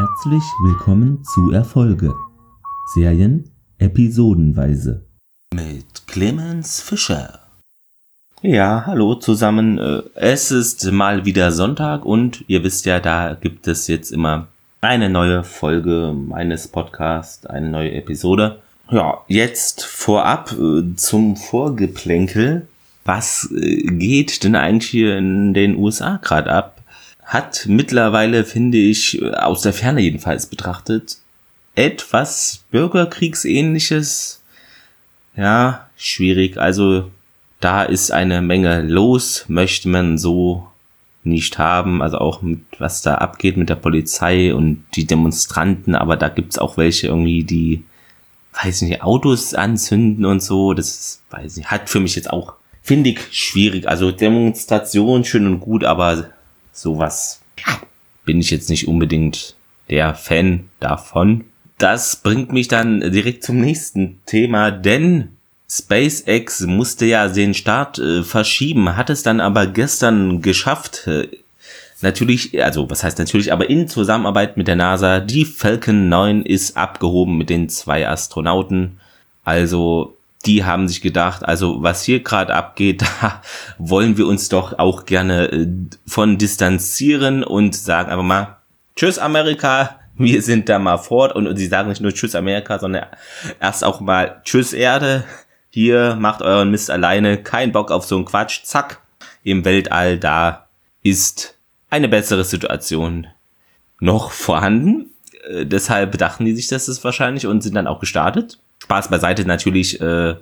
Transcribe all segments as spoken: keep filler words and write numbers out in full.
Herzlich willkommen zu Erfolge. Serien episodenweise. Mit Clemens Fischer. Ja, hallo zusammen. Es ist mal wieder Sonntag und ihr wisst ja, da gibt es jetzt immer eine neue Folge meines Podcasts, eine neue Episode. Ja, jetzt vorab zum Vorgeplänkel. Was geht denn eigentlich hier in den U S A gerade ab? Hat mittlerweile, finde ich, aus der Ferne jedenfalls betrachtet, etwas Bürgerkriegsähnliches. Ja, schwierig. Also da ist eine Menge los, möchte man so nicht haben. Also auch mit was da abgeht mit der Polizei und die Demonstranten. Aber da gibt's auch welche irgendwie, die, weiß nicht, Autos anzünden und so. Das ist, weiß nicht, hat für mich jetzt auch, finde ich, schwierig. Also Demonstration schön und gut, aber sowas bin ich jetzt nicht unbedingt der Fan davon. Das bringt mich dann direkt zum nächsten Thema, denn SpaceX musste ja den Start äh, verschieben, hat es dann aber gestern geschafft. Äh, natürlich, also was heißt natürlich, aber in Zusammenarbeit mit der NASA. Die Falcon neun ist abgehoben mit den zwei Astronauten. Also die haben sich gedacht, also was hier gerade abgeht, da wollen wir uns doch auch gerne äh, von distanzieren und sagen einfach mal, tschüss Amerika, wir sind da mal fort. Und, und sie sagen nicht nur tschüss Amerika, sondern erst auch mal tschüss Erde, hier macht euren Mist alleine, kein Bock auf so einen Quatsch, zack, im Weltall, da ist eine bessere Situation noch vorhanden. Äh, deshalb bedachten die sich das ist wahrscheinlich und sind dann auch gestartet. Spaß beiseite, natürlich äh,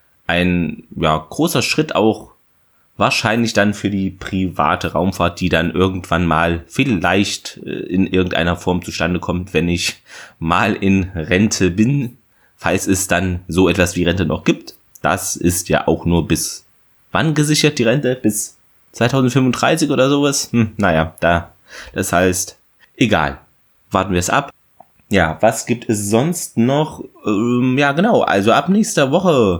ein ja großer Schritt auch wahrscheinlich dann für die private Raumfahrt, die dann irgendwann mal vielleicht äh, in irgendeiner Form zustande kommt, wenn ich mal in Rente bin, falls es dann so etwas wie Rente noch gibt. Das ist ja auch nur bis wann gesichert, die Rente? Bis zwanzig fünfunddreißig oder sowas? Hm, naja, da, das heißt, egal, warten wir es ab. Ja, was gibt es sonst noch? Ähm, ja, genau, also ab nächster Woche,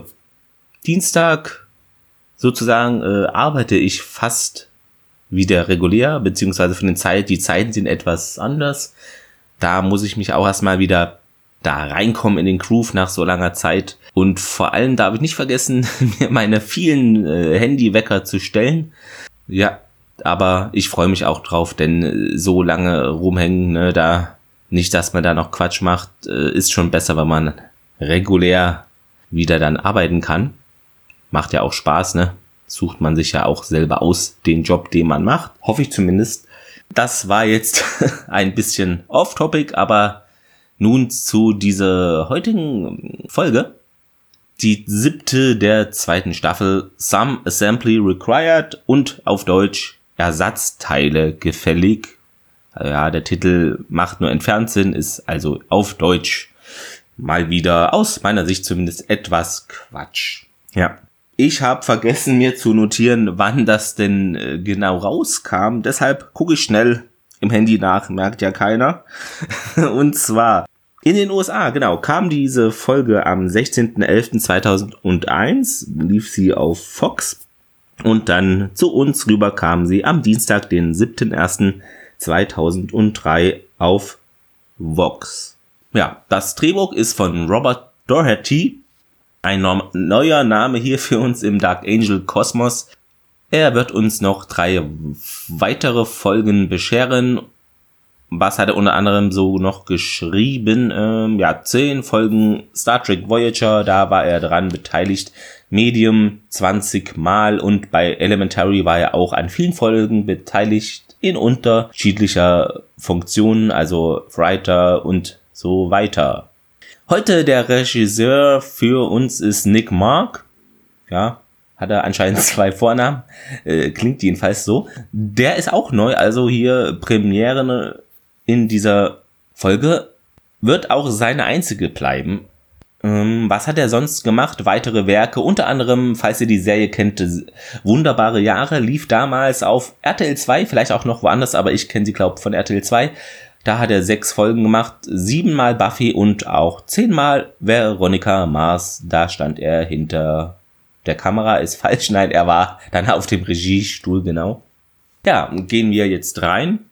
Dienstag, sozusagen, äh, arbeite ich fast wieder regulär, beziehungsweise von den Zeit, die Zeiten sind etwas anders. Da muss ich mich auch erstmal wieder da reinkommen in den Groove nach so langer Zeit. Und vor allem darf ich nicht vergessen, mir meine vielen äh, Handywecker zu stellen. Ja, aber ich freue mich auch drauf, denn äh, so lange rumhängen, ne, da nicht, dass man da noch Quatsch macht, äh, ist schon besser, wenn man regulär wieder dann arbeiten kann. Macht ja auch Spaß, ne? Sucht man sich ja auch selber aus, den Job, den man macht. Hoffe ich zumindest. Das war jetzt ein bisschen off-topic, aber nun zu dieser heutigen Folge. Die siebte der zweiten Staffel, Some Assembly Required und auf Deutsch Ersatzteile gefällig. Ja, der Titel macht nur entfernt Sinn, ist also auf Deutsch mal wieder aus meiner Sicht zumindest etwas Quatsch. Ja, ich habe vergessen mir zu notieren, wann das denn äh, genau rauskam. Deshalb gucke ich schnell im Handy nach, merkt ja keiner. Und zwar in den U S A, genau, kam diese Folge am sechzehnten elften zweitausendeins, lief sie auf Fox. Und dann zu uns rüber kam sie am Dienstag, den siebten ersten zweitausenddrei auf Vox. Ja, das Drehbuch ist von Robert Doherty, ein neuer Name hier für uns im Dark Angel Kosmos. Er wird uns noch drei weitere Folgen bescheren. Was hat er unter anderem so noch geschrieben? Ähm, ja, zehn Folgen Star Trek Voyager, da war er dran beteiligt. Medium zwanzig Mal und bei Elementary war er auch an vielen Folgen beteiligt in unterschiedlicher Funktionen, also Writer und so weiter. Heute der Regisseur für uns ist Nick Mark. Ja, hat er anscheinend zwei Vornamen. Äh, klingt jedenfalls so. Der ist auch neu, also hier Premiere in dieser Folge. Wird auch seine einzige bleiben. Ähm, was hat er sonst gemacht? Weitere Werke, unter anderem, falls ihr die Serie kennt, Wunderbare Jahre, lief damals auf R T L zwei, vielleicht auch noch woanders, aber ich kenne sie, glaube ich, von R T L zwei. Da hat er sechs Folgen gemacht, siebenmal Buffy und auch zehnmal Veronica Mars. Da stand er hinter der Kamera, ist falsch, nein, er war dann auf dem Regiestuhl, genau. Ja, gehen wir jetzt rein.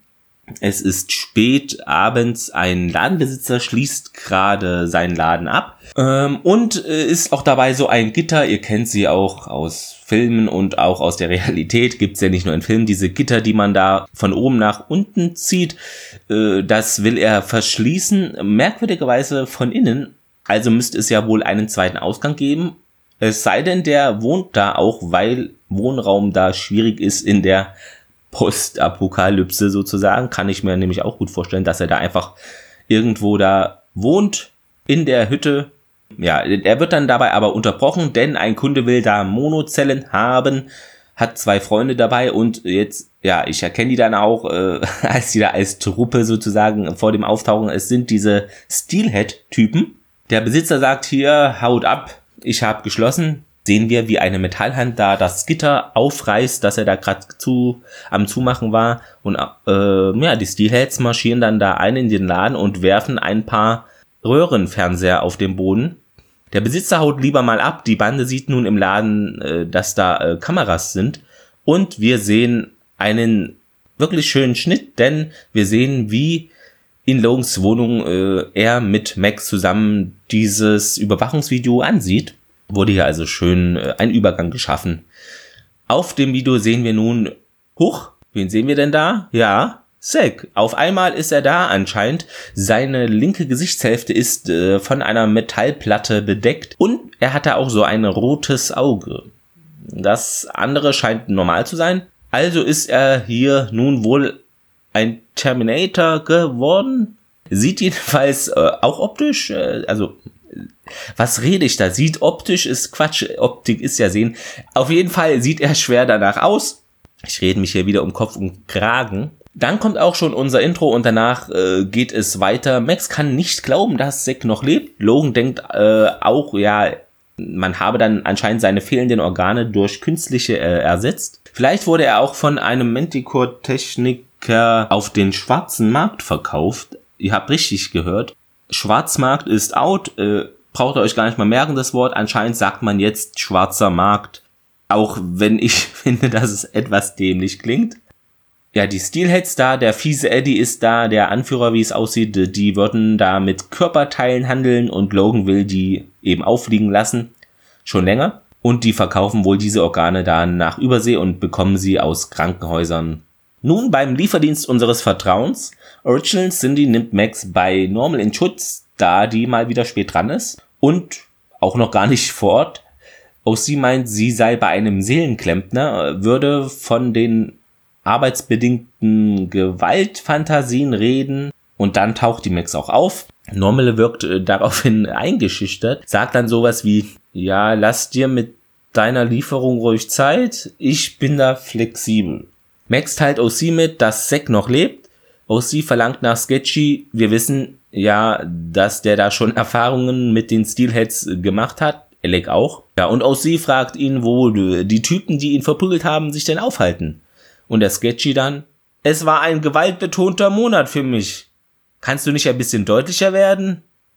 Es ist spät abends, ein Ladenbesitzer schließt gerade seinen Laden ab ähm, und äh, ist auch dabei so ein Gitter, ihr kennt sie auch aus Filmen und auch aus der Realität, gibt's ja nicht nur in Filmen, diese Gitter, die man da von oben nach unten zieht, äh, das will er verschließen, merkwürdigerweise von innen, also müsste es ja wohl einen zweiten Ausgang geben, es sei denn, der wohnt da auch, weil Wohnraum da schwierig ist in der Postapokalypse sozusagen, kann ich mir nämlich auch gut vorstellen, dass er da einfach irgendwo da wohnt, in der Hütte. Ja, er wird dann dabei aber unterbrochen, denn ein Kunde will da Monozellen haben, hat zwei Freunde dabei und jetzt, ja, ich erkenne die dann auch, äh, als die da als Truppe sozusagen vor dem Auftauchen, es sind diese Steelhead-Typen. Der Besitzer sagt hier, haut ab, ich habe geschlossen. Sehen wir, wie eine Metallhand da das Gitter aufreißt, dass er da gerade zu, am Zumachen war. Und äh, ja, die Steelheads marschieren dann da ein in den Laden und werfen ein paar Röhrenfernseher auf den Boden. Der Besitzer haut lieber mal ab. Die Bande sieht nun im Laden, äh, dass da äh, Kameras sind. Und wir sehen einen wirklich schönen Schnitt, denn wir sehen, wie in Logans Wohnung äh, er mit Max zusammen dieses Überwachungsvideo ansieht. Wurde hier also schön äh, ein Übergang geschaffen. Auf dem Video sehen wir nun, huch, wen sehen wir denn da? Ja, Zack. Auf einmal ist er da anscheinend. Seine linke Gesichtshälfte ist äh, von einer Metallplatte bedeckt und er hat da auch so ein rotes Auge. Das andere scheint normal zu sein. Also ist er hier nun wohl ein Terminator geworden. Sieht jedenfalls äh, auch optisch, äh, also was rede ich da? Sieht optisch, ist Quatsch, Optik ist ja sehen. Auf jeden Fall sieht er schwer danach aus. Ich rede mich hier wieder um Kopf und Kragen. Dann kommt auch schon unser Intro und danach äh, geht es weiter. Max kann nicht glauben, dass Zack noch lebt. Logan denkt äh, auch, ja, man habe dann anscheinend seine fehlenden Organe durch künstliche äh, ersetzt. Vielleicht wurde er auch von einem Manticore-Techniker auf den schwarzen Markt verkauft. Ihr habt richtig gehört. Schwarzmarkt ist out, äh, braucht ihr euch gar nicht mal merken, das Wort. Anscheinend sagt man jetzt schwarzer Markt, auch wenn ich finde, dass es etwas dämlich klingt. Ja, die Steelheads da, der fiese Eddie ist da, der Anführer, wie es aussieht, die würden da mit Körperteilen handeln und Logan will die eben auffliegen lassen, schon länger. Und die verkaufen wohl diese Organe dann nach Übersee und bekommen sie aus Krankenhäusern. Nun beim Lieferdienst unseres Vertrauens. Original Cindy nimmt Max bei Normal in Schutz, da die mal wieder spät dran ist und auch noch gar nicht vor Ort. Auch sie meint, sie sei bei einem Seelenklempner, würde von den arbeitsbedingten Gewaltfantasien reden und dann taucht die Max auch auf. Normal wirkt äh, daraufhin eingeschüchtert, sagt dann sowas wie, ja, lass dir mit deiner Lieferung ruhig Zeit, ich bin da flexibel. Max teilt O C mit, dass Zack noch lebt. O C verlangt nach Sketchy. Wir wissen ja, dass der da schon Erfahrungen mit den Steelheads gemacht hat. Alec auch. Ja, und O C fragt ihn, wo die Typen, die ihn verprügelt haben, sich denn aufhalten. Und der Sketchy dann, es war ein gewaltbetonter Monat für mich. Kannst du nicht ein bisschen deutlicher werden?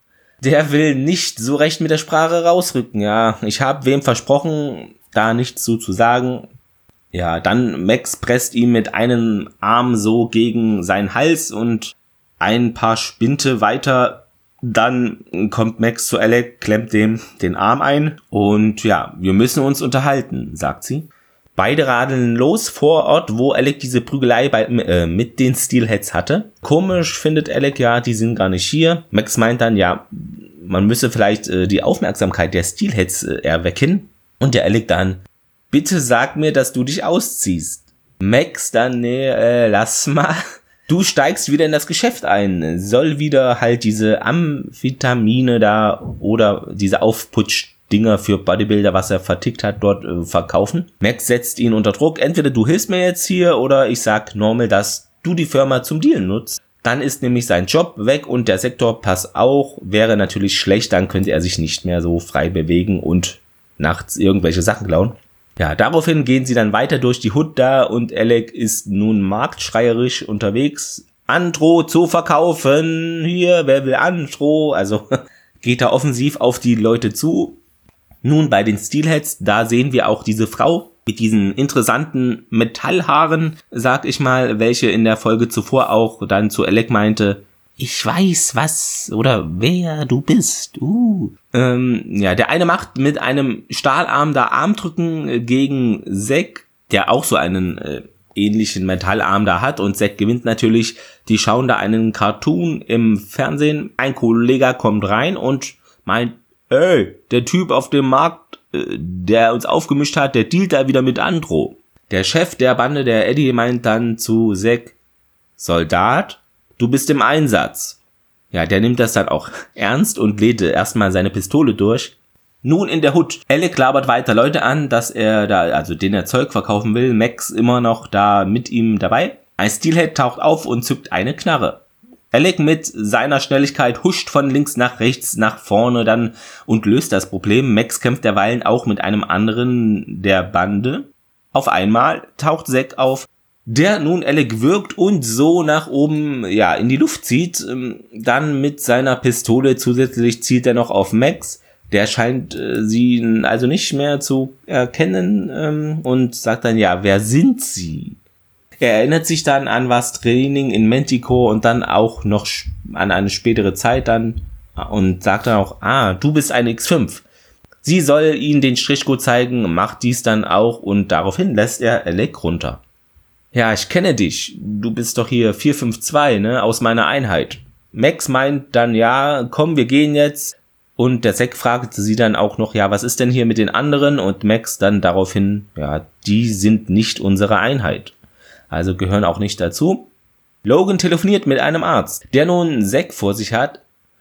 Der will nicht so recht mit der Sprache rausrücken. Ja, ich habe wem versprochen, da nichts zu, zu sagen. Ja, dann Max presst ihn mit einem Arm so gegen seinen Hals und ein paar Spinte weiter. Dann kommt Max zu Alec, klemmt dem den Arm ein und ja, wir müssen uns unterhalten, sagt sie. Beide radeln los vor Ort, wo Alec diese Prügelei bei, äh, mit den Steelheads hatte. Komisch findet Alec, ja, die sind gar nicht hier. Max meint dann, ja, man müsse vielleicht äh, die Aufmerksamkeit der Steelheads äh, erwecken. Und der Alec dann, bitte sag mir, dass du dich ausziehst. Max dann, nee, äh, lass mal. Du steigst wieder in das Geschäft ein. Soll wieder halt diese Amphetamine da oder diese Aufputsch-Dinger für Bodybuilder, was er vertickt hat, dort äh, verkaufen. Max setzt ihn unter Druck. Entweder du hilfst mir jetzt hier oder ich sag Normal, dass du die Firma zum Deal nutzt. Dann ist nämlich sein Job weg und der Sektorpass auch. Wäre natürlich schlecht, dann könnte er sich nicht mehr so frei bewegen und nachts irgendwelche Sachen klauen. Ja, daraufhin gehen sie dann weiter durch die Hood da und Alec ist nun marktschreierisch unterwegs. Andro zu verkaufen, hier, wer will Andro? Also geht er offensiv auf die Leute zu. Nun bei den Steelheads, da sehen wir auch diese Frau, mit diesen interessanten Metallhaaren, sag ich mal, welche in der Folge zuvor auch dann zu Alec meinte, ich weiß, was oder wer du bist. Uh. Ähm, ja, der eine macht mit einem Stahlarm da Armdrücken gegen Zack, der auch so einen äh, ähnlichen Metallarm da hat, und Zack gewinnt natürlich. Die schauen da einen Cartoon im Fernsehen. Ein Kollege kommt rein und meint, ey, der Typ auf dem Markt, der uns aufgemischt hat, der dealt da wieder mit Andro. Der Chef der Bande, der Eddie, meint dann zu Zack, Soldat, du bist im Einsatz. Ja, der nimmt das dann auch ernst und lädt erstmal seine Pistole durch. Nun in der Hut. Alec labert weiter Leute an, dass er da, also denen er Zeug verkaufen will. Max immer noch da mit ihm dabei. Ein Steelhead taucht auf und zückt eine Knarre. Alec mit seiner Schnelligkeit huscht von links nach rechts, nach vorne dann und löst das Problem. Max kämpft derweilen auch mit einem anderen der Bande. Auf einmal taucht Zack auf, der nun Alec wirkt und so nach oben, ja, in die Luft zieht. Dann mit seiner Pistole zusätzlich zielt er noch auf Max. Der scheint äh, sie also nicht mehr zu erkennen ähm, und sagt dann, ja, wer sind Sie? Er erinnert sich dann an was Training in Manticore und dann auch noch an eine spätere Zeit dann und sagt dann auch, ah, du bist ein X fünf. Sie soll ihnen den Strichcode zeigen, macht dies dann auch und daraufhin lässt er Alec runter. Ja, ich kenne dich, du bist doch hier vier fünf zwei, ne, aus meiner Einheit. Max meint dann, ja, komm, wir gehen jetzt. Und der Zack fragt sie dann auch noch, ja, was ist denn hier mit den anderen? Und Max dann daraufhin, ja, die sind nicht unsere Einheit. Also gehören auch nicht dazu. Logan telefoniert mit einem Arzt, der nun Zack vor sich hat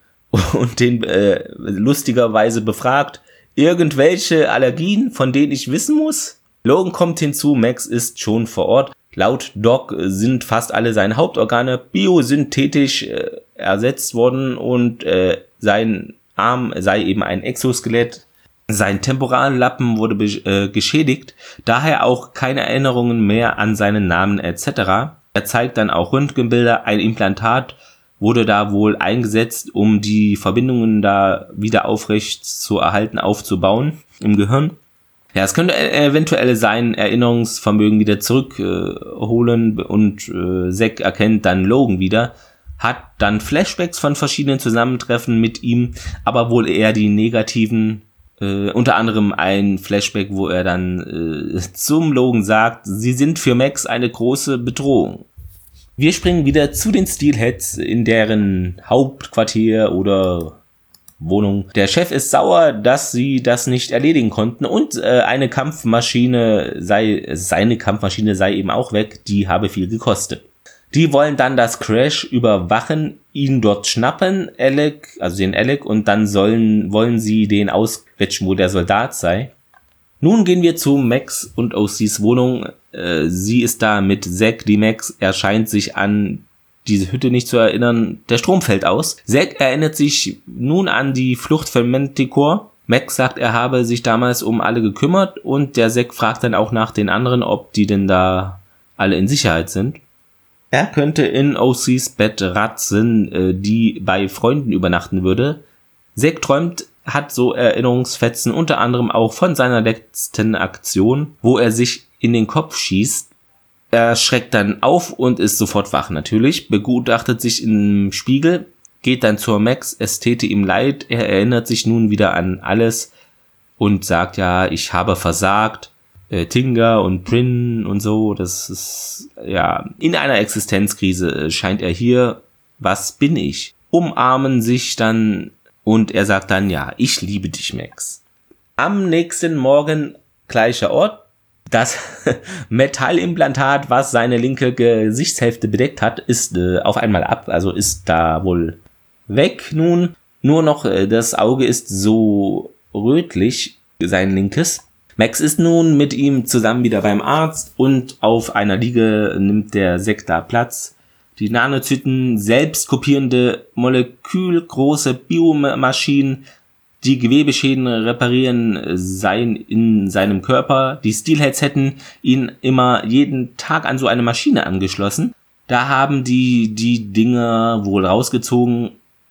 und den äh, lustigerweise befragt, irgendwelche Allergien, von denen ich wissen muss? Logan kommt hinzu, Max ist schon vor Ort. Laut Doc sind fast alle seine Hauptorgane biosynthetisch äh, ersetzt worden und äh, sein Arm sei eben ein Exoskelett. Sein Temporallappen wurde äh, geschädigt, daher auch keine Erinnerungen mehr an seinen Namen et cetera. Er zeigt dann auch Röntgenbilder, ein Implantat wurde da wohl eingesetzt, um die Verbindungen da wieder aufrecht zu erhalten, aufzubauen im Gehirn. Ja, es könnte eventuell sein Erinnerungsvermögen wieder zurückholen äh, und äh, Zack erkennt dann Logan wieder, hat dann Flashbacks von verschiedenen Zusammentreffen mit ihm, aber wohl eher die negativen, äh, unter anderem ein Flashback, wo er dann äh, zum Logan sagt, sie sind für Max eine große Bedrohung. Wir springen wieder zu den Steelheads in deren Hauptquartier oder Wohnung. Der Chef ist sauer, dass sie das nicht erledigen konnten und äh, eine Kampfmaschine sei, seine Kampfmaschine sei eben auch weg, die habe viel gekostet. Die wollen dann das Crash überwachen, ihn dort schnappen, Alec, also den Alec, und dann sollen, wollen sie den ausquetschen, wo der Soldat sei. Nun gehen wir zu Max und O Cs Wohnung. Äh, sie ist da mit Zack, die Max erscheint sich an diese Hütte nicht zu erinnern. Der Strom fällt aus. Zack erinnert sich nun an die Flucht von Manticore. Max sagt, er habe sich damals um alle gekümmert und der Zack fragt dann auch nach den anderen, ob die denn da alle in Sicherheit sind. Er könnte in O Cs Bett ratzen, die bei Freunden übernachten würde. Zack träumt, hat so Erinnerungsfetzen, unter anderem auch von seiner letzten Aktion, wo er sich in den Kopf schießt. Er schreckt dann auf und ist sofort wach natürlich, begutachtet sich im Spiegel, geht dann zur Max, es täte ihm leid, er erinnert sich nun wieder an alles und sagt, ja, ich habe versagt. Tinga und Bryn und so, das ist, ja, in einer Existenzkrise scheint er hier, was bin ich? Umarmen sich dann und er sagt dann, ja, ich liebe dich, Max. Am nächsten Morgen, gleicher Ort, das Metallimplantat, was seine linke Gesichtshälfte bedeckt hat, ist äh, auf einmal ab, also ist da wohl weg nun. Nur noch äh, das Auge ist so rötlich, sein linkes. Max ist nun mit ihm zusammen wieder beim Arzt und auf einer Liege nimmt der Zack da Platz. Die Nanozyten, selbst kopierende, molekülgroße Biomaschinen, die Gewebeschäden reparieren, seien in seinem Körper. Die Steelheads hätten ihn immer jeden Tag an so eine Maschine angeschlossen. Da haben die die Dinger wohl rausgezogen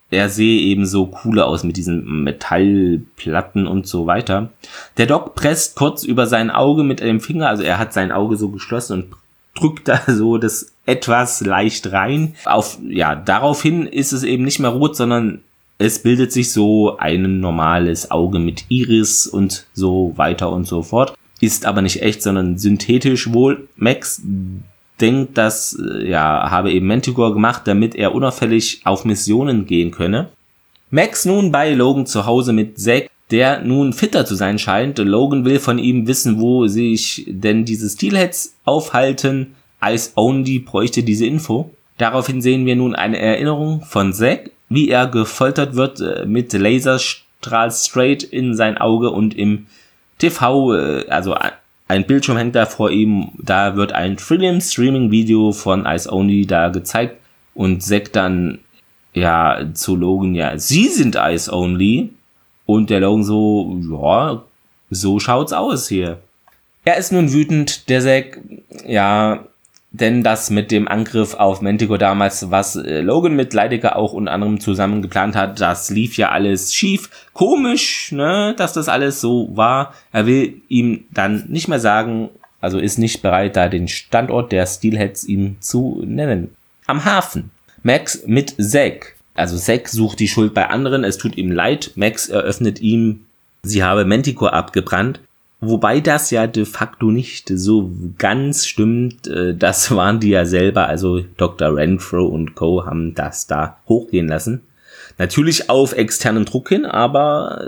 er sehe eben so cooler aus mit diesen Metallplatten und so weiter. Der Doc presst kurz über sein Auge mit dem Finger, also er hat sein Auge so geschlossen und drückt da so das etwas leicht rein. Auf, ja, daraufhin ist es eben nicht mehr rot, sondern es bildet sich so ein normales Auge mit Iris und so weiter und so fort. Ist aber nicht echt, sondern synthetisch wohl. Max denkt, das ja, habe eben Manticore gemacht, damit er unauffällig auf Missionen gehen könne. Max nun bei Logan zu Hause mit Zack, der nun fitter zu sein scheint. Logan will von ihm wissen, wo sich denn diese Steelheads aufhalten. Ice Only bräuchte diese Info. Daraufhin sehen wir nun eine Erinnerung von Zack, wie er gefoltert wird mit Laserstrahl straight in sein Auge und im T V, also ein Bildschirm hängt da vor ihm, da wird ein Trillium-Streaming-Video von Ice Only da gezeigt und Zack dann, ja, zu Logan, ja, sie sind Ice Only und der Logan so, ja, so schaut's aus hier. Er ist nun wütend, der Zack, ja, denn das mit dem Angriff auf Manticore damals, was äh, Logan mit Lydecker auch unter anderem zusammen geplant hat, das lief ja alles schief. Komisch, ne, dass das alles so war. Er will ihm dann nicht mehr sagen, also ist nicht bereit, da den Standort der Steelheads ihm zu nennen. Am Hafen. Max mit Zack. Also Zack sucht die Schuld bei anderen, es tut ihm leid. Max eröffnet ihm, sie habe Manticore abgebrannt. Wobei das ja de facto nicht so ganz stimmt, das waren die ja selber, also Doktor Renfro und Co. haben das da hochgehen lassen. Natürlich auf externen Druck hin, aber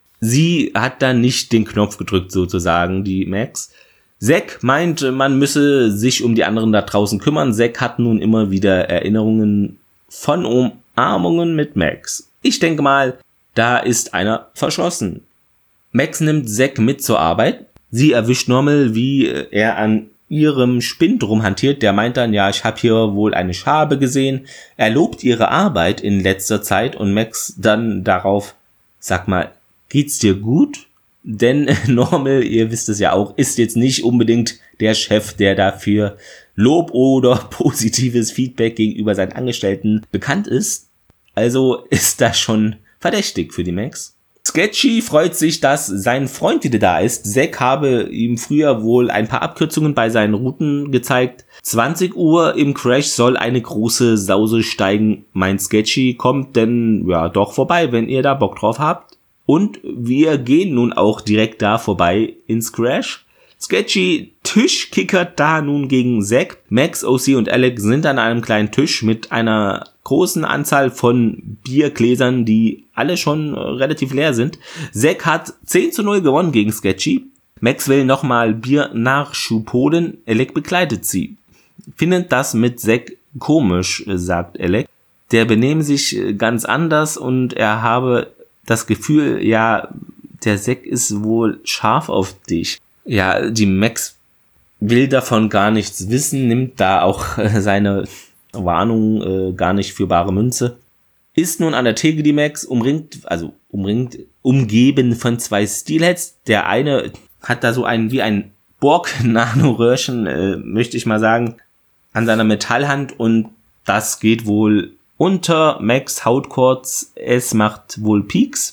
sie hat da nicht den Knopf gedrückt sozusagen, die Max. Zack meint, man müsse sich um die anderen da draußen kümmern. Zack hat nun immer wieder Erinnerungen von Umarmungen mit Max. Ich denke mal, da ist einer verschossen. Max nimmt Zack mit zur Arbeit. Sie erwischt Normal, wie er an ihrem Spind rumhantiert. Der meint dann, ja, ich habe hier wohl eine Schabe gesehen. Er lobt ihre Arbeit in letzter Zeit und Max dann darauf, sag mal, geht's dir gut? Denn Normal, ihr wisst es ja auch, ist jetzt nicht unbedingt der Chef, der dafür Lob oder positives Feedback gegenüber seinen Angestellten bekannt ist. Also ist das schon verdächtig für die Max. Sketchy freut sich, dass sein Freund wieder da ist. Zack habe ihm früher wohl ein paar Abkürzungen bei seinen Routen gezeigt. zwanzig Uhr im Crash soll eine große Sause steigen, meint Sketchy. Kommt denn ja doch vorbei, wenn ihr da Bock drauf habt. Und wir gehen nun auch direkt da vorbei ins Crash. Sketchy Tischkickert da nun gegen Zack. Max, O C und Alec sind an einem kleinen Tisch mit einer großen Anzahl von Biergläsern, die alle schon relativ leer sind. Zack hat zehn zu null gewonnen gegen Sketchy. Max will nochmal Bier-Nachschub holen. Alec begleitet sie. Findet das mit Zack komisch, sagt Alec. Der benehme sich ganz anders und er habe das Gefühl, ja, der Zack ist wohl scharf auf dich. Ja, die Max will davon gar nichts wissen, nimmt da auch äh, seine Warnung äh, gar nicht für bare Münze. Ist nun an der Theke die Max, umringt, also umringt, umgeben von zwei Steelheads. Der eine hat da so ein, wie ein Borg-Nanoröhrchen, äh, möchte ich mal sagen, an seiner Metallhand und das geht wohl unter Max Haut kurz. Es macht wohl Pieks.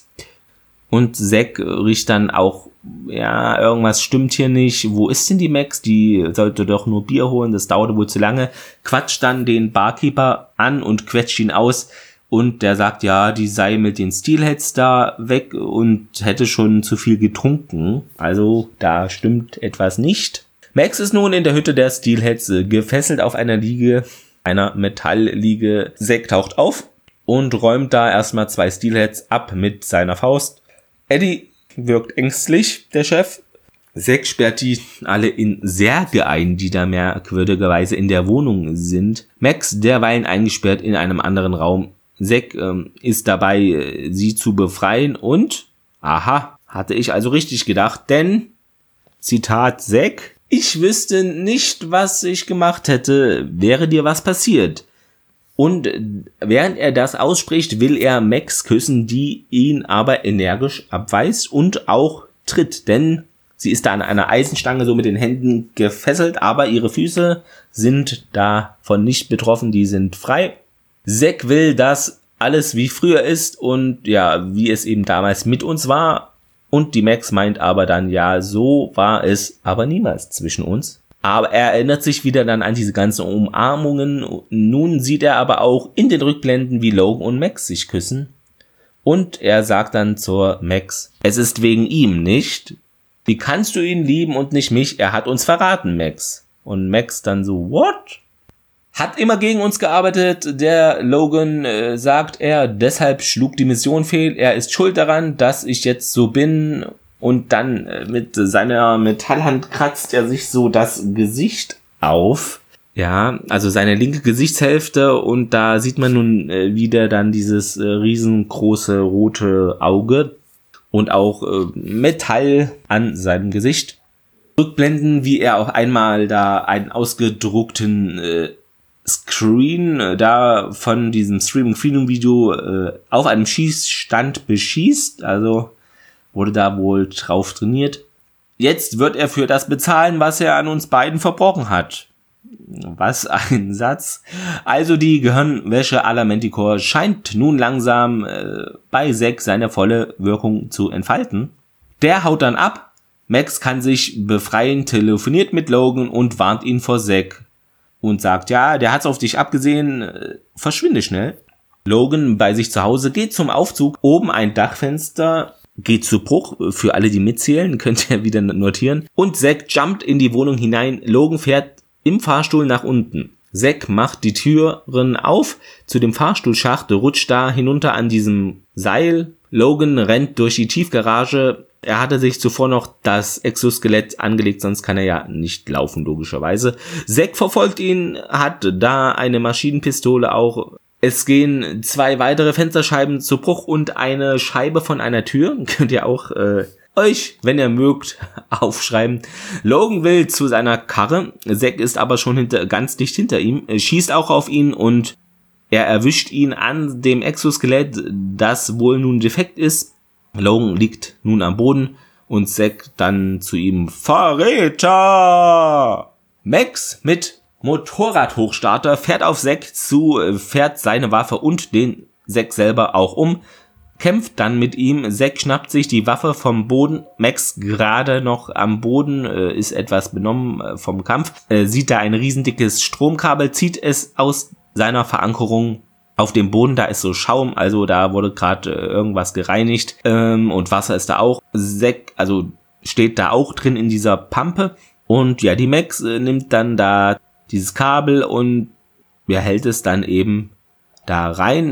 Und Zack riecht dann auch, ja, irgendwas stimmt hier nicht. Wo ist denn die Max? Die sollte doch nur Bier holen, das dauerte wohl zu lange. Quatscht dann den Barkeeper an und quetscht ihn aus. Und der sagt, ja, die sei mit den Steelheads da weg und hätte schon zu viel getrunken. Also da stimmt etwas nicht. Max ist nun in der Hütte der Steelheads gefesselt auf einer Liege, einer Metallliege. Zack taucht auf und räumt da erstmal zwei Steelheads ab mit seiner Faust. Eddie wirkt ängstlich, der Chef. Zack sperrt die alle in Särge ein, die da merkwürdigerweise in der Wohnung sind. Max derweilen eingesperrt in einem anderen Raum. Zack ähm, ist dabei, äh, sie zu befreien und, aha, hatte ich also richtig gedacht, denn, Zitat Zack, ich wüsste nicht, was ich gemacht hätte, wäre dir was passiert. Und während er das ausspricht, will er Max küssen, die ihn aber energisch abweist und auch tritt, denn sie ist da an einer Eisenstange so mit den Händen gefesselt, aber ihre Füße sind davon nicht betroffen, die sind frei. Zack will, dass alles wie früher ist und ja, wie es eben damals mit uns war. Und die Max meint aber dann, ja, so war es aber niemals zwischen uns. Aber er erinnert sich wieder dann an diese ganzen Umarmungen. Nun sieht er aber auch in den Rückblenden, wie Logan und Max sich küssen. Und er sagt dann zur Max, es ist wegen ihm, nicht? Wie kannst du ihn lieben und nicht mich? Er hat uns verraten, Max. Und Max dann so, what? Hat immer gegen uns gearbeitet. Der Logan äh, sagt er, deshalb schlug die Mission fehl. Er ist schuld daran, dass ich jetzt so bin. Und dann äh, mit seiner Metallhand kratzt er sich so das Gesicht auf. Ja, also seine linke Gesichtshälfte. Und da sieht man nun äh, wieder dann dieses äh, riesengroße rote Auge. Und auch äh, Metall an seinem Gesicht. Rückblenden, wie er auch einmal da einen ausgedruckten äh, Screen äh, da von diesem Streaming Freedom Video äh, auf einem Schießstand beschießt. Also wurde da wohl drauf trainiert. Jetzt wird er für das bezahlen, was er an uns beiden verbrochen hat. Was ein Satz. Also die Gehirnwäsche à la Manticore scheint nun langsam äh, bei Zack seine volle Wirkung zu entfalten. Der haut dann ab. Max kann sich befreien, telefoniert mit Logan und warnt ihn vor Zack. Und sagt, ja, der hat's auf dich abgesehen, äh, verschwinde schnell. Logan bei sich zu Hause geht zum Aufzug, oben ein Dachfenster, geht zu Bruch, für alle, die mitzählen, könnt ihr wieder notieren. Und Zack jumpt in die Wohnung hinein, Logan fährt im Fahrstuhl nach unten. Zack macht die Türen auf zu dem Fahrstuhlschacht, rutscht da hinunter an diesem Seil. Logan rennt durch die Tiefgarage. Er hatte sich zuvor noch das Exoskelett angelegt, sonst kann er ja nicht laufen, logischerweise. Zack verfolgt ihn, hat da eine Maschinenpistole auch. Es gehen zwei weitere Fensterscheiben zu Bruch und eine Scheibe von einer Tür. Könnt ihr auch äh, euch, wenn ihr mögt, aufschreiben. Logan will zu seiner Karre. Zack ist aber schon hinter, ganz dicht hinter ihm, schießt auch auf ihn und er erwischt ihn an dem Exoskelett, das wohl nun defekt ist. Logan liegt nun am Boden und Zack dann zu ihm, Verräter! Max mit Motorradhochstarter fährt auf Zack zu, fährt seine Waffe und den Zack selber auch um, kämpft dann mit ihm. Zack schnappt sich die Waffe vom Boden. Max gerade noch am Boden, äh, ist etwas benommen äh, vom Kampf, äh, sieht da ein riesendickes Stromkabel, zieht es aus seiner Verankerung auf dem Boden. Da ist so Schaum, also da wurde gerade äh, irgendwas gereinigt ähm, und Wasser ist da auch. Zack, also steht da auch drin in dieser Pampe und ja, die Max äh, nimmt dann da dieses Kabel und ja, hält es dann eben da rein.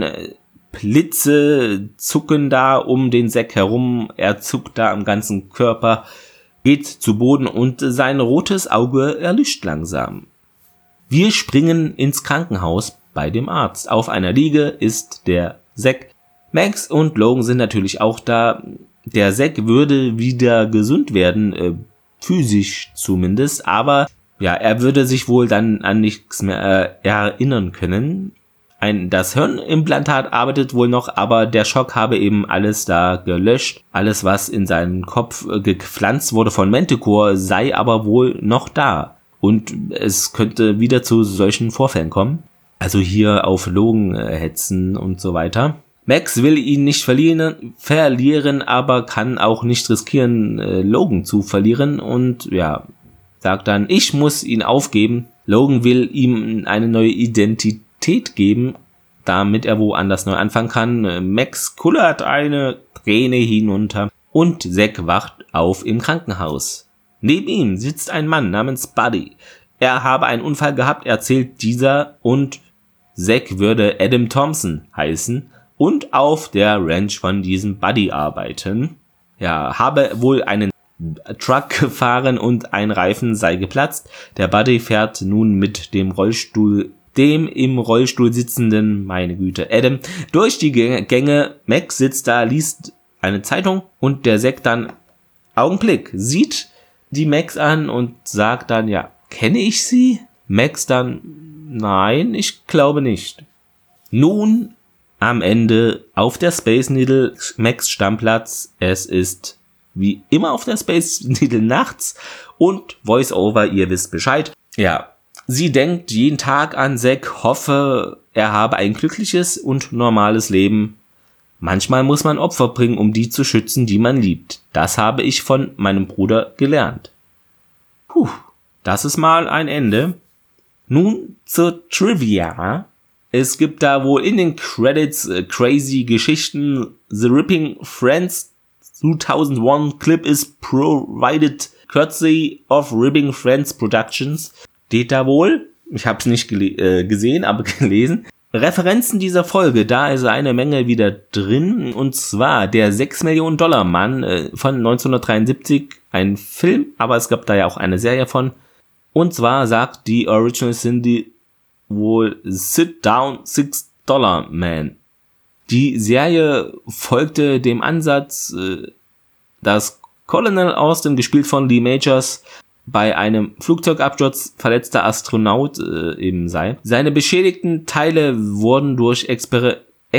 Blitze zucken da um den Zack herum, er zuckt da am ganzen Körper, geht zu Boden und sein rotes Auge erlischt langsam. Wir springen ins Krankenhaus bei dem Arzt. Auf einer Liege ist der Zack. Max und Logan sind natürlich auch da. Der Zack würde wieder gesund werden, äh, physisch zumindest, aber ja, er würde sich wohl dann an nichts mehr äh, erinnern können. Ein, das Hirnimplantat arbeitet wohl noch, aber der Schock habe eben alles da gelöscht. Alles, was in seinen Kopf äh, gepflanzt wurde von Manticore, sei aber wohl noch da. Und es könnte wieder zu solchen Vorfällen kommen. Also hier auf Logan äh, hetzen und so weiter. Max will ihn nicht verlieren, verlieren, aber kann auch nicht riskieren, äh, Logan zu verlieren. Und ja, sagt dann, ich muss ihn aufgeben. Logan will ihm eine neue Identität geben, damit er woanders neu anfangen kann. Max kullert eine Träne hinunter und Zack wacht auf im Krankenhaus. Neben ihm sitzt ein Mann namens Buddy. Er habe einen Unfall gehabt, erzählt dieser, und Zack würde Adam Thompson heißen und auf der Ranch von diesem Buddy arbeiten. Ja, habe wohl einen Truck gefahren und ein Reifen sei geplatzt. Der Buddy fährt nun mit dem Rollstuhl, dem im Rollstuhl sitzenden, meine Güte, Adam, durch die Gänge. Max sitzt da, liest eine Zeitung und der Zack dann, Augenblick, sieht die Max an und sagt dann, ja, kenne ich sie? Max dann, nein, ich glaube nicht. Nun am Ende auf der Space Needle, Max Stammplatz, es ist wie immer auf der Space Needle nachts und Voice-Over, ihr wisst Bescheid. Ja, Sie denkt jeden Tag an Zack, hoffe, er habe ein glückliches und normales Leben. Manchmal muss man Opfer bringen, um die zu schützen, die man liebt. Das habe ich von meinem Bruder gelernt. Puh, das ist mal ein Ende. Nun zur Trivia. Es gibt da wohl in den Credits äh, crazy Geschichten. The Ripping Friends zweitausendeins Clip is provided courtesy of Ripping Friends Productions. Steht da wohl. Ich habe es nicht gele- äh, gesehen, aber gelesen. Referenzen dieser Folge, da ist eine Menge wieder drin. Und zwar der sechs Millionen Dollar Mann äh, von neunzehnhundertdreiundsiebzig. Ein Film, aber es gab da ja auch eine Serie von. Und zwar sagt die Original Cindy wohl Sit Down Six Dollar Man. Die Serie folgte dem Ansatz, dass Colonel Austin, gespielt von Lee Majors, bei einem Flugzeugabsturz verletzter Astronaut äh, eben sei. Seine beschädigten Teile wurden durch exper-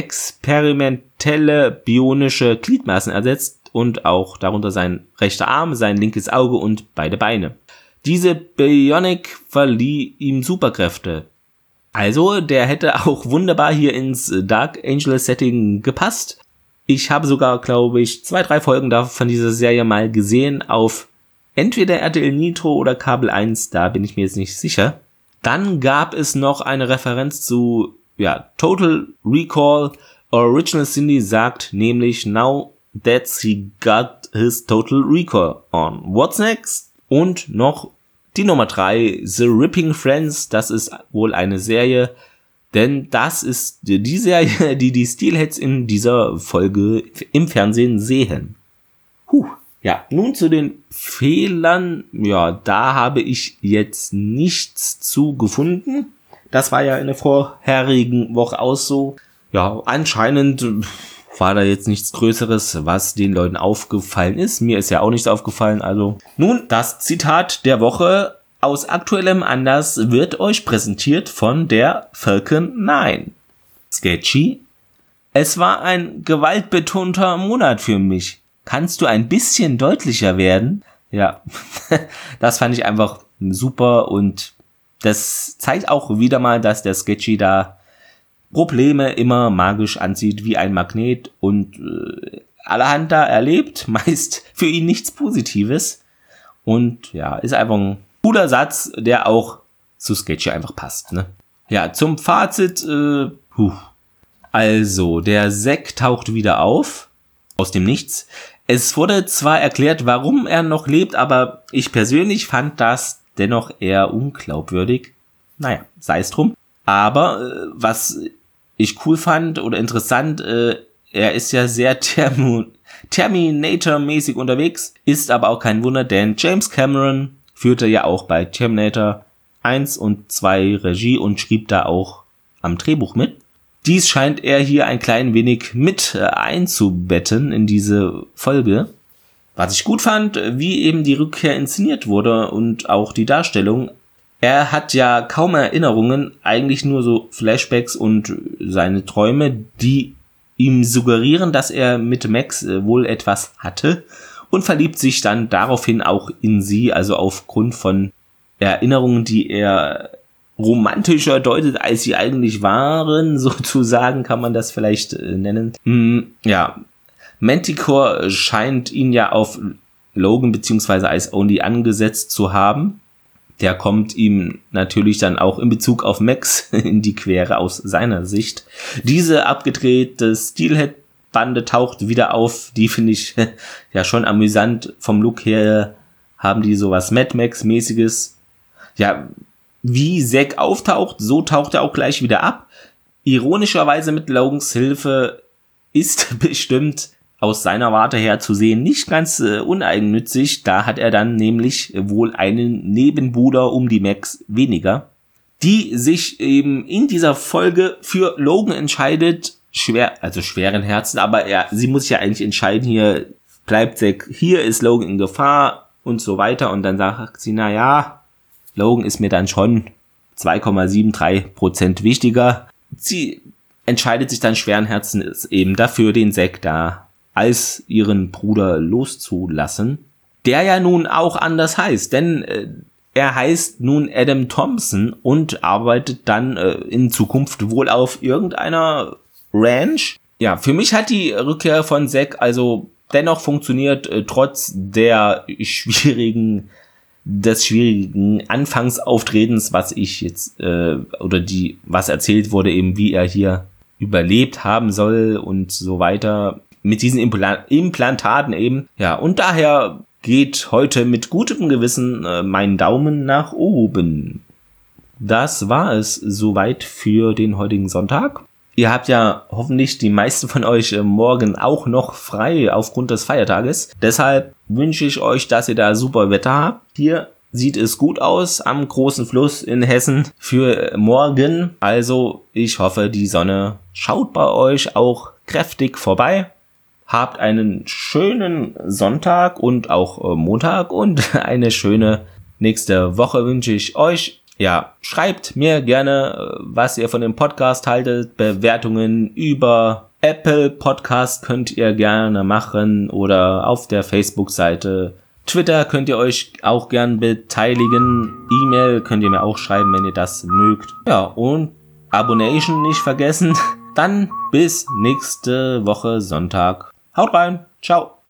experimentelle bionische Gliedmaßen ersetzt und auch darunter sein rechter Arm, sein linkes Auge und beide Beine. Diese Bionik verlieh ihm Superkräfte. Also, der hätte auch wunderbar hier ins Dark Angel Setting gepasst. Ich habe sogar, glaube ich, zwei, drei Folgen von dieser Serie mal gesehen auf entweder R T L Nitro oder Kabel eins, da bin ich mir jetzt nicht sicher. Dann gab es noch eine Referenz zu, ja, Total Recall. Original Cindy sagt nämlich, now that he got his Total Recall on. What's next? Und noch die Nummer drei, The Ripping Friends, das ist wohl eine Serie, denn das ist die Serie, die die Steelheads in dieser Folge im Fernsehen sehen. Huh. Ja, nun zu den Fehlern. Ja, da habe ich jetzt nichts zu gefunden. Das war ja in der vorherigen Woche auch so. Ja, anscheinend war da jetzt nichts Größeres, was den Leuten aufgefallen ist. Mir ist ja auch nichts aufgefallen, also. Nun, das Zitat der Woche aus aktuellem Anlass wird euch präsentiert von der Falcon neun. Sketchy. Es war ein gewaltbetonter Monat für mich. Kannst du ein bisschen deutlicher werden? Ja, das fand ich einfach super und das zeigt auch wieder mal, dass der Sketchy da Probleme immer magisch anzieht wie ein Magnet und äh, allerhand da erlebt, meist für ihn nichts Positives. Und ja, ist einfach ein cooler Satz, der auch zu Sketchy einfach passt, ne? Ja, zum Fazit, äh, puh. Also, der Zack taucht wieder auf, aus dem Nichts. Es wurde zwar erklärt, warum er noch lebt, aber ich persönlich fand das dennoch eher unglaubwürdig. Naja, sei es drum. Aber äh, was ich cool fand oder interessant, äh, er ist ja sehr Termo- Terminator-mäßig unterwegs, ist aber auch kein Wunder, denn James Cameron führte ja auch bei Terminator eins und zwei Regie und schrieb da auch am Drehbuch mit. Dies scheint er hier ein klein wenig mit einzubetten in diese Folge. Was ich gut fand, wie eben die Rückkehr inszeniert wurde und auch die Darstellung. Er hat ja kaum Erinnerungen, eigentlich nur so Flashbacks und seine Träume, die ihm suggerieren, dass er mit Max wohl etwas hatte und verliebt sich dann daraufhin auch in sie, also aufgrund von Erinnerungen, die er romantischer deutet, als sie eigentlich waren, sozusagen kann man das vielleicht äh, nennen. Hm, ja, Manticore scheint ihn ja auf Logan bzw. Ice Only angesetzt zu haben. Der kommt ihm natürlich dann auch in Bezug auf Max in die Quere aus seiner Sicht. Diese abgedrehte Steelhead-Bande taucht wieder auf. Die finde ich ja schon amüsant. Vom Look her haben die sowas Mad Max-mäßiges. Ja, wie Zack auftaucht, so taucht er auch gleich wieder ab. Ironischerweise mit Logans Hilfe ist bestimmt aus seiner Warte her zu sehen nicht ganz äh, uneigennützig. Da hat er dann nämlich wohl einen Nebenbuhler um die Max weniger, die sich eben in dieser Folge für Logan entscheidet. Schwer, also schweren Herzen, aber ja, sie muss sich ja eigentlich entscheiden, hier bleibt Zack, hier ist Logan in Gefahr und so weiter. Und dann sagt sie, na ja, Logan ist mir dann schon zwei Komma dreiundsiebzig Prozent wichtiger. Sie entscheidet sich dann schweren Herzens eben dafür, den Zack da als ihren Bruder loszulassen, der ja nun auch anders heißt, denn äh, er heißt nun Adam Thompson und arbeitet dann äh, in Zukunft wohl auf irgendeiner Ranch. Ja, für mich hat die Rückkehr von Zack also dennoch funktioniert, äh, trotz der schwierigen, des schwierigen Anfangsauftretens, was ich jetzt, äh, oder die, was erzählt wurde, eben wie er hier überlebt haben soll und so weiter. Mit diesen Impla- Implantaten eben. Ja, und daher geht heute mit gutem Gewissen äh, mein Daumen nach oben. Das war es soweit für den heutigen Sonntag. Ihr habt ja hoffentlich die meisten von euch äh, morgen auch noch frei aufgrund des Feiertages. Deshalb wünsche ich euch, dass ihr da super Wetter habt. Hier sieht es gut aus am großen Fluss in Hessen für morgen. Also ich hoffe, die Sonne schaut bei euch auch kräftig vorbei. Habt einen schönen Sonntag und auch äh, Montag und eine schöne nächste Woche wünsche ich euch. Ja, schreibt mir gerne, was ihr von dem Podcast haltet. Bewertungen über Apple Podcast könnt ihr gerne machen oder auf der Facebook-Seite. Twitter könnt ihr euch auch gern beteiligen. E-Mail könnt ihr mir auch schreiben, wenn ihr das mögt. Ja, und Abonnation nicht vergessen. Dann bis nächste Woche Sonntag. Haut rein. Ciao.